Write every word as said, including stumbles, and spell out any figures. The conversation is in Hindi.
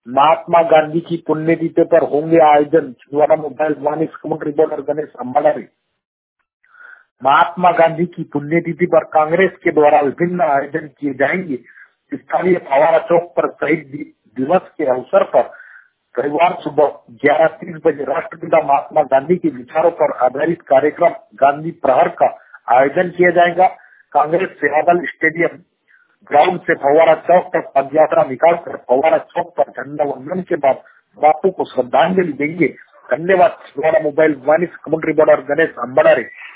महात्मा गांधी की पुण्यतिथि पर होंगे आयोजन, Chhindwara mobile one comment reporter Ganesh Ambalari. Mahatma Gandhi की पुण्यतिथि पर कांग्रेस के द्वारा विभिन्न आयोजन किए जाएंगे। स्थानीय फवारा चौक पर शहीद दिवस के अवसर पर रविवार सुबह ग्यारह तीस बजे राष्ट्रपिता महात्मा गांधी के विचारों पर आधारित कार्यक्रम गांधी प्रहर का आयोजन किया जाएगा। कांग्रेस सेवादल स्टेडियम ग्राउंड से फवारा चौक तक पद यात्रा निकालकर फवारा चौक पर झंडा वंदन के बाद बापू को श्रद्धांजलि देंगे। धन्यवाद। Mobile one commentary border Ganesh अम्बालारी।